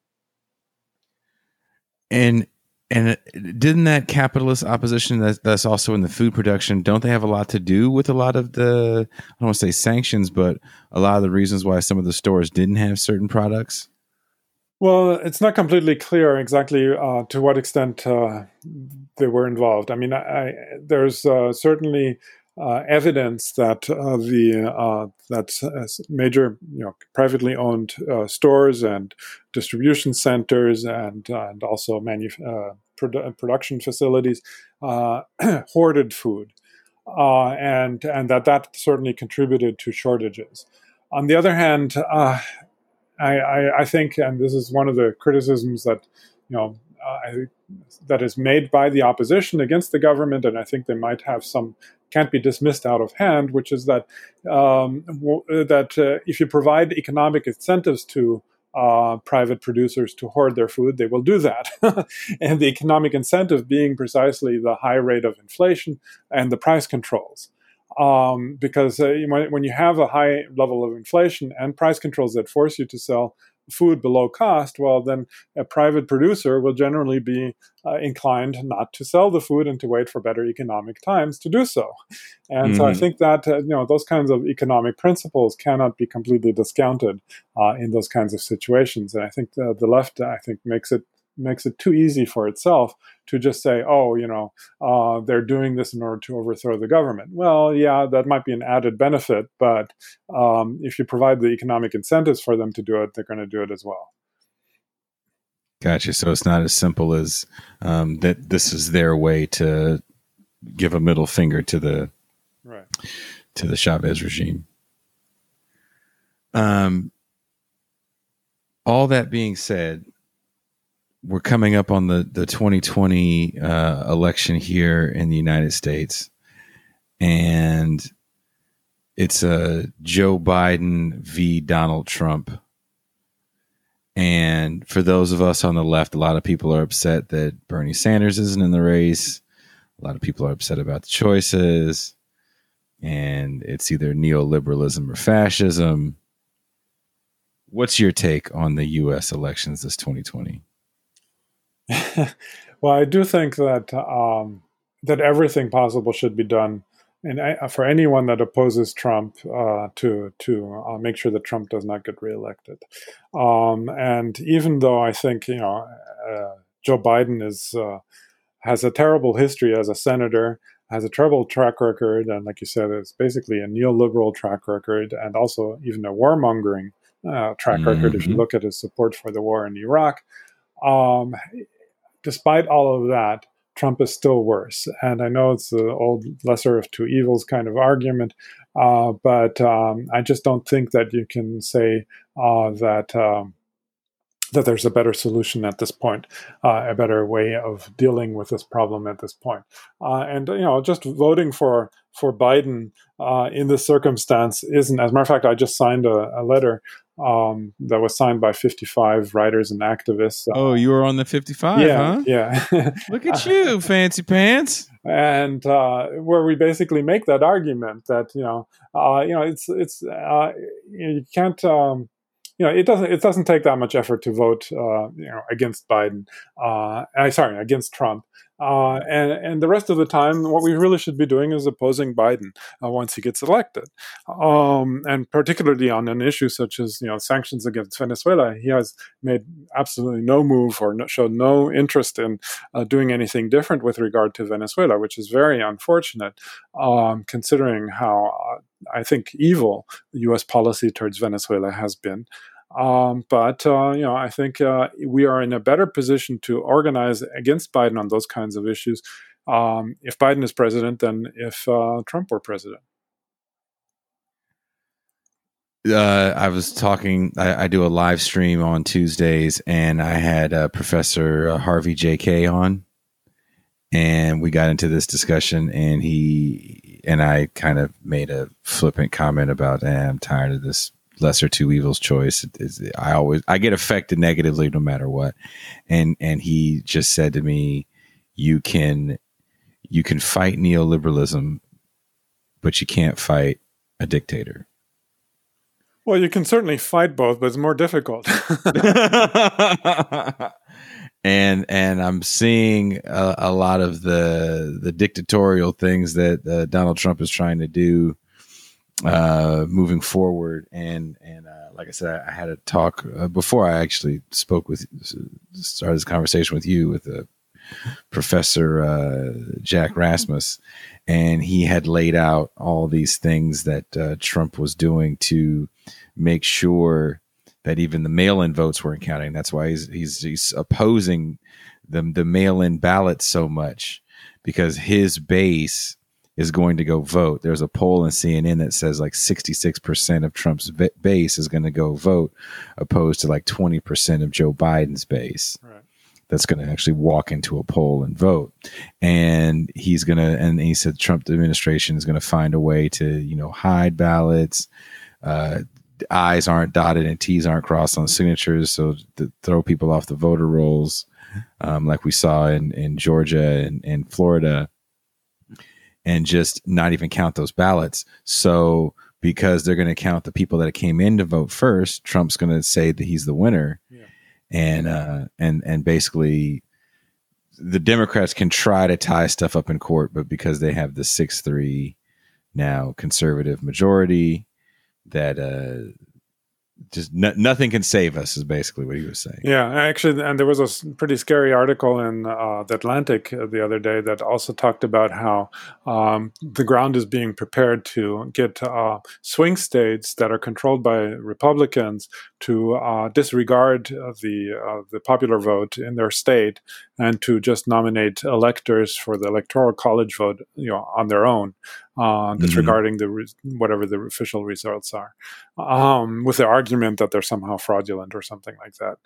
And didn't that capitalist opposition that's also in the food production, don't they have a lot to do with a lot of the, I don't want to say sanctions, but a lot of the reasons why some of the stores didn't have certain products? Well, it's not completely clear exactly to what extent they were involved. I mean, there's certainly evidence that major, privately owned stores and distribution centers and also production facilities hoarded food, and that certainly contributed to shortages. On the other hand, I think, and this is one of the criticisms that that is made by the opposition against the government, and I think they might have can't be dismissed out of hand, which is that if you provide economic incentives to private producers to hoard their food, they will do that. And the economic incentive being precisely the high rate of inflation and the price controls. Because when you have a high level of inflation and price controls that force you to sell food below cost, well, then a private producer will generally be inclined not to sell the food and to wait for better economic times to do so. And so I think that those kinds of economic principles cannot be completely discounted in those kinds of situations. And I think the left, makes it too easy for itself to just say, they're doing this in order to overthrow the government. Well, yeah, that might be an added benefit, but if you provide the economic incentives for them to do it, they're going to do it as well. Gotcha. So it's not as simple as that this is their way to give a middle finger to the Chavez regime. All that being said, we're coming up on the 2020 election here in the United States, and it's Joe Biden v. Donald Trump. And for those of us on the left, a lot of people are upset that Bernie Sanders isn't in the race. A lot of people are upset about the choices, and it's either neoliberalism or fascism. What's your take on the U.S. elections this 2020? Well, I do think that that everything possible should be done, and for anyone that opposes Trump, to make sure that Trump does not get reelected. And even though I think Joe Biden has a terrible history as a senator, has a terrible track record, and like you said, it's basically a neoliberal track record, and also even a warmongering track record. If you look at his support for the war in Iraq. Despite all of that, Trump is still worse. And I know it's the old lesser of two evils kind of argument, but I just don't think that you can say that there's a better solution at this point, a better way of dealing with this problem at this point. And just voting for Biden in this circumstance isn't. As a matter of fact, I just signed a letter that was signed by 55 writers and activists. Oh, you were on the 55, huh? Yeah. Look at you, fancy pants. And where we basically make that argument that you can't. It doesn't take that much effort to vote, against Biden. Against Trump. And the rest of the time, what we really should be doing is opposing Biden once he gets elected. And particularly on an issue such as sanctions against Venezuela, he has made absolutely no move or showed no interest in doing anything different with regard to Venezuela, which is very unfortunate, considering how I think evil U.S. policy towards Venezuela has been. But I think we are in a better position to organize against Biden on those kinds of issues if Biden is president than if Trump were president. I was talking. I do a live stream on Tuesdays, and I had Professor Harvey J.K. on, and we got into this discussion, and he and I kind of made a flippant comment about, I'm tired of this lesser two evils choice. I get affected negatively no matter what, and he just said to me, you can fight neoliberalism, but you can't fight a dictator. Well, you can certainly fight both, but it's more difficult. And I'm seeing a lot of the dictatorial things that Donald Trump is trying to do moving forward. And like I said, I had a talk before I actually started this conversation with you with Professor Jack Rasmus, and he had laid out all these things that Trump was doing to make sure that even the mail-in votes weren't counting. That's why he's opposing the mail-in ballots so much, because his base is going to go vote. There's a poll in CNN that says like 66% of Trump's base is going to go vote, opposed to like 20% of Joe Biden's base. Right. That's going to actually walk into a poll and vote. And he said the Trump administration is going to find a way to, hide ballots. I's aren't dotted and T's aren't crossed on signatures, so to throw people off the voter rolls, like we saw in Georgia and Florida, and just not even count those ballots. So because they're going to count the people that came in to vote first, Trump's going to say that he's the winner. Yeah. And basically the Democrats can try to tie stuff up in court, but because they have the 6-3 now conservative majority, that just nothing can save us is basically what he was saying. Yeah, actually, and there was a pretty scary article in The Atlantic the other day that also talked about how the ground is being prepared to get swing states that are controlled by Republicans to disregard the popular vote in their state and to just nominate electors for the Electoral College vote, on their own, disregarding whatever the official results are, with the argument that they're somehow fraudulent or something like that.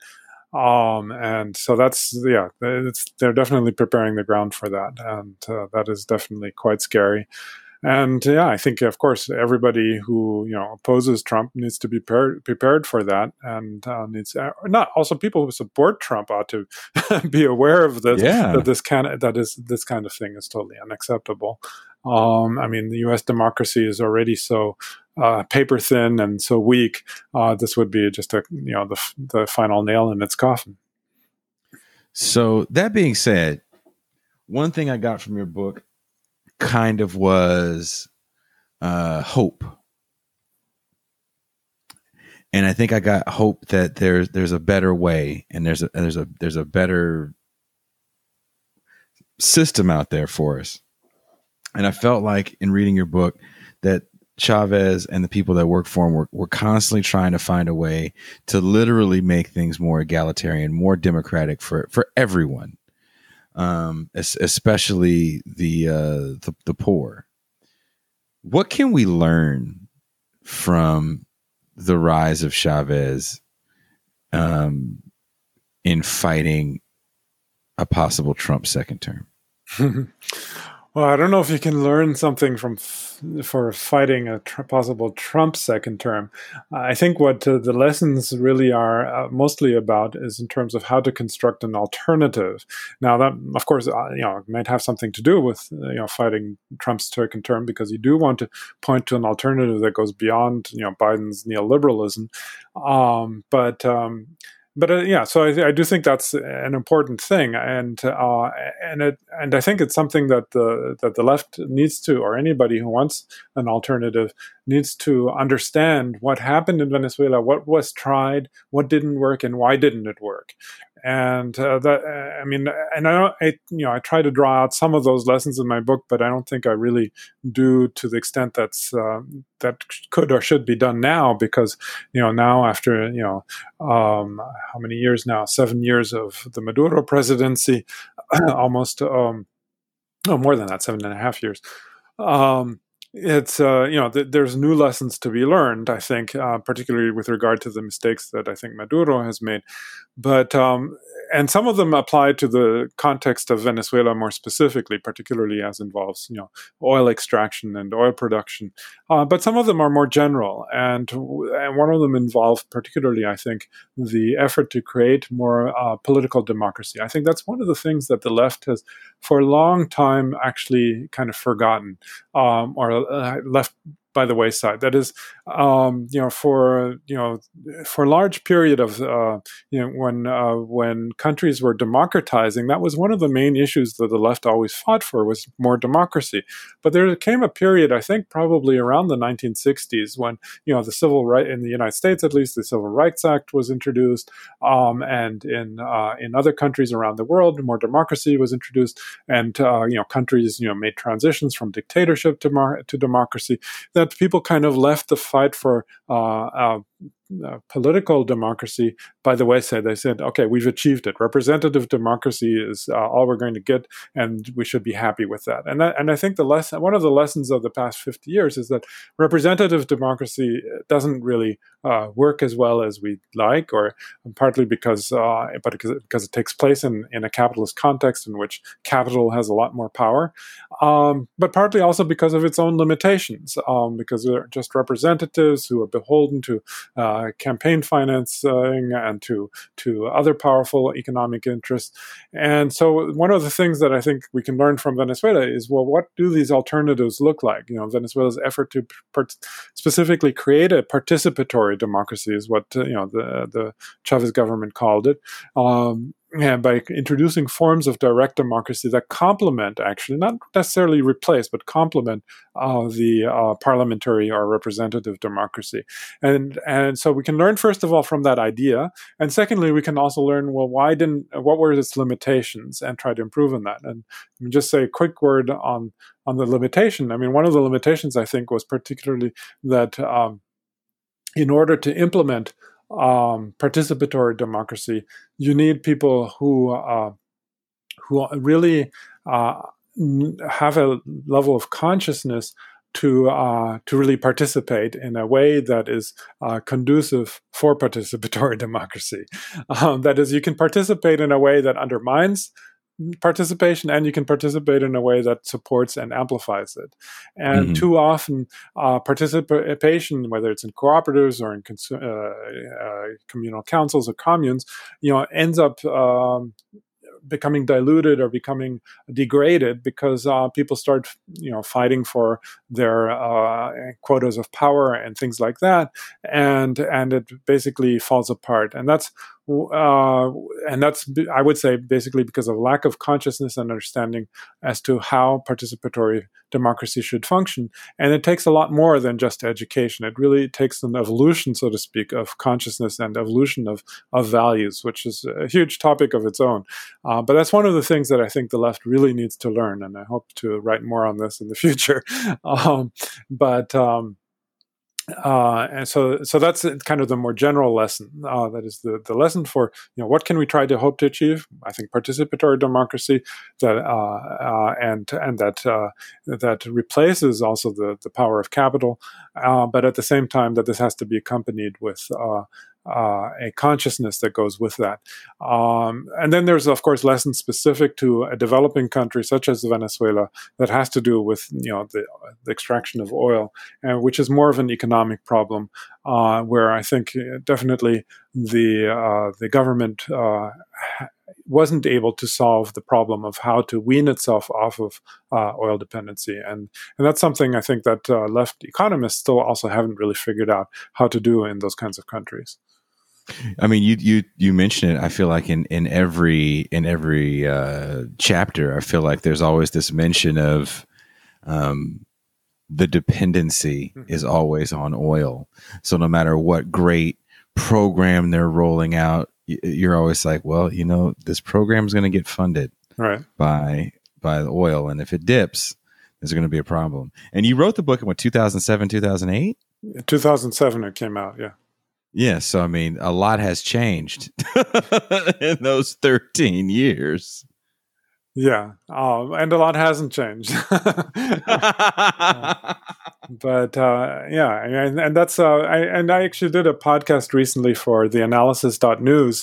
And so they're definitely preparing the ground for that, and that is definitely quite scary. And I think, of course, everybody who opposes Trump needs to be prepared for that, and needs not also people who support Trump ought to be aware of this. Yeah. That this kind of thing is totally unacceptable. The U.S. democracy is already so paper thin and so weak. This would be just the final nail in its coffin. So that being said, one thing I got from your book kind of was hope, and I think I got hope that there's a better way, and there's a better system out there for us. And I felt like in reading your book that Chavez and the people that work for him were constantly trying to find a way to literally make things more egalitarian, more democratic for everyone, especially the poor. What can we learn from the rise of Chavez in fighting a possible Trump second term? Well, I don't know if you can learn something for fighting a possible Trump second term. I think what the lessons really are mostly about is in terms of how to construct an alternative. Now, that, of course, might have something to do with fighting Trump's second term, because you do want to point to an alternative that goes beyond Biden's neoliberalism. yeah, so I do think that's an important thing, and I think it's something that the left needs to, or anybody who wants an alternative needs to understand what happened in Venezuela, what was tried, what didn't work, and why didn't it work. And I mean, and I try to draw out some of those lessons in my book, but I don't think I really do to the extent that could or should be done now, because now after how many years now? 7 years of the Maduro presidency, almost more than that, 7.5 years. It's there's new lessons to be learned, I think, particularly with regard to the mistakes that I think Maduro has made. But and some of them apply to the context of Venezuela more specifically, particularly as involves oil extraction and oil production. But some of them are more general, and one of them involved particularly, I think, the effort to create more political democracy. I think that's one of the things that the left has, for a long time, actually kind of forgotten, or left by the wayside. That is, for a large period of when countries were democratizing, that was one of the main issues that the left always fought for, was more democracy. But there came a period, I think, probably around the 1960s, when the civil right in the United States, at least, the Civil Rights Act was introduced, and in other countries around the world, more democracy was introduced, and countries made transitions from dictatorship to democracy. That people kind of left the fight for political democracy by the wayside. They said, okay, we've achieved it. Representative democracy is all we're going to get, and we should be happy with that. And I think one of the lessons of the past 50 years is that representative democracy doesn't really work as well as we'd like, or partly because it takes place in a capitalist context in which capital has a lot more power, but partly also because of its own limitations, because they're just representatives who are beholden to campaign financing and to other powerful economic interests. And so one of the things that I think we can learn from Venezuela is, well, what do these alternatives look like? Venezuela's effort to specifically create a participatory democracy is what the Chavez government called it. And by introducing forms of direct democracy that complement, actually, not necessarily replace, but complement the parliamentary or representative democracy. And so we can learn, first of all, from that idea. And secondly, we can also learn, well, what were its limitations, and try to improve on that. And just say a quick word on the limitation. I mean, one of the limitations, I think, was particularly that in order to implement participatory democracy, you need people who really have a level of consciousness to really participate in a way that is conducive for participatory democracy. That is, you can participate in a way that undermines participation, and you can participate in a way that supports and amplifies it. And too often, participation, whether it's in cooperatives or in communal councils or communes, ends up becoming diluted or becoming degraded because people start, fighting for their quotas of power and things like that, and it basically falls apart. And that's I would say basically because of lack of consciousness and understanding as to how participatory democracy should function. And it takes a lot more than just education. It really takes an evolution, so to speak, of consciousness and evolution of values, which is a huge topic of its own. But that's one of the things that I think the left really needs to learn, and I hope to write more on this in the future. And so that's kind of the more general lesson. That is the lesson for what can we try to hope to achieve? I think participatory democracy that that replaces also the power of capital, but at the same time that this has to be accompanied with a consciousness that goes with that. And then there's, of course, lessons specific to a developing country such as Venezuela that has to do with the extraction of oil, which is more of an economic problem, where I think definitely the government wasn't able to solve the problem of how to wean itself off of oil dependency. And that's something I think that left economists still also haven't really figured out how to do in those kinds of countries. I mean, you mentioned it. I feel like in every chapter, I feel like there's always this mention of the dependency is always on oil. So no matter what great program they're rolling out, you're always like, well, this program is going to get funded Right. by the oil, and if it dips, there's going to be a problem. And you wrote the book in what, 2007, 2008? 2007 it came out. Yeah. Yeah, so I mean, a lot has changed in those 13 years. Yeah, and a lot hasn't changed. But yeah, and that's I actually did a podcast recently for theanalysis.news.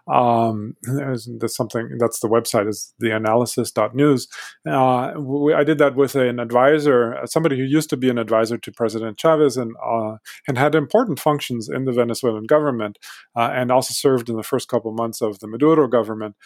That's the website is theanalysis.news. I did that with an advisor, somebody who used to be an advisor to President Chavez and had important functions in the Venezuelan government, and also served in the first couple of months of the Maduro government.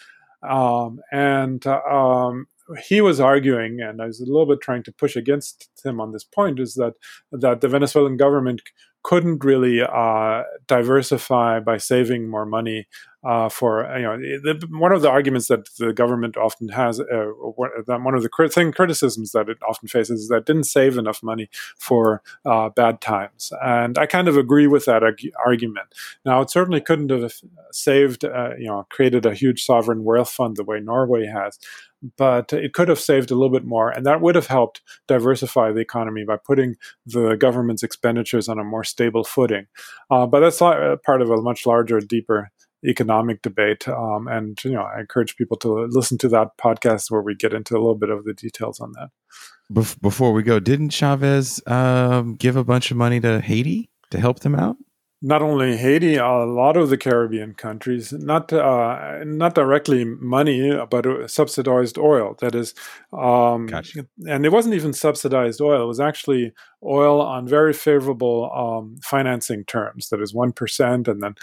He was arguing, and I was a little bit trying to push against him on this point, is that the Venezuelan government couldn't really diversify by saving more money for one of the arguments that the government often has, one of the criticisms that it often faces is that it didn't save enough money for bad times, and I kind of agree with that argument. Now, it certainly couldn't have saved, created a huge sovereign wealth fund the way Norway has, but it could have saved a little bit more, and that would have helped diversify the economy by putting the government's expenditures on a more stable footing. But that's part of a much larger, deeper economic debate. And I encourage people to listen to that podcast where we get into a little bit of the details on that. Before we go, didn't Chavez give a bunch of money to Haiti to help them out? Not only Haiti, a lot of the Caribbean countries, not directly money, but subsidized oil. That is, Gotcha. And it wasn't even subsidized oil. It was actually oil on very favorable financing terms. That is 1%, and then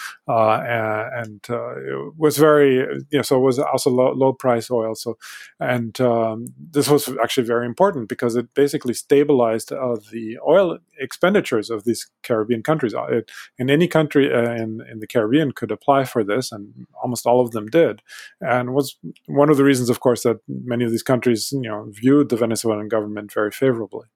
it was very so it was also low price oil. So this was actually very important because it basically stabilized the oil expenditures of these Caribbean countries. And any country in the Caribbean could apply for this, and almost all of them did. And was one of the reasons, of course, that many of these countries, viewed the Venezuelan government very favorably.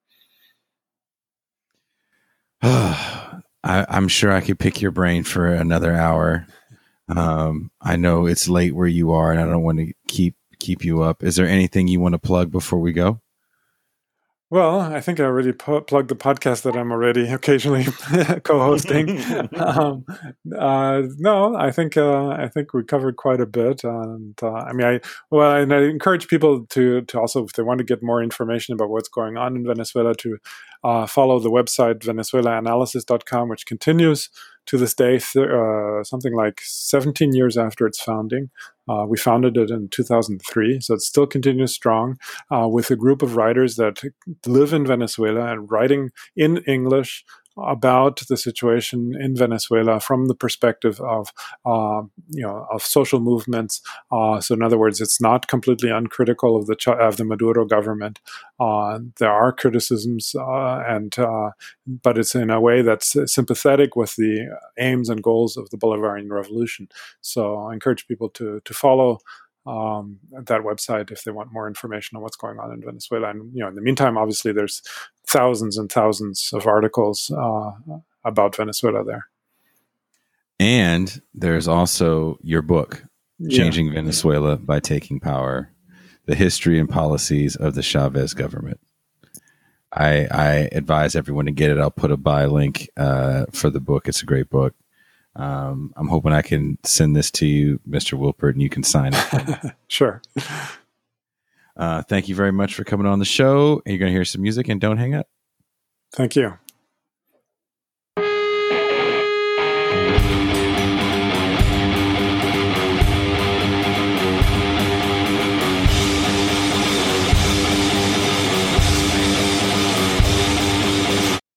I'm sure I could pick your brain for another hour. I know it's late where you are, and I don't want to keep you up. Is there anything you want to plug before we go? Well, I think I already plugged the podcast that I'm already occasionally co-hosting. No, I think we covered quite a bit, and I encourage people to also, if they want to get more information about what's going on in Venezuela, to follow the website venezuelaanalysis.com, which continues to this day, something like 17 years after its founding. We founded it in 2003, so it still continues strong with a group of writers that live in Venezuela and writing in English about the situation in Venezuela from the perspective of social movements. So, in other words, it's not completely uncritical of the Maduro government. There are criticisms, but it's in a way that's sympathetic with the aims and goals of the Bolivarian Revolution. So, I encourage people to follow that website if they want more information on what's going on in Venezuela. And in the meantime, obviously, there's thousands and thousands of articles about Venezuela there. And there's also your book, Changing Venezuela by Taking Power: The History and Policies of the Chavez Government. I advise everyone to get it. I'll put a buy link for the book. It's a great book. I'm hoping I can send this to you, Mr. Wilpert, and you can sign it. Sure. Thank you very much for coming on the show. You're going to hear some music, and don't hang up. Thank you.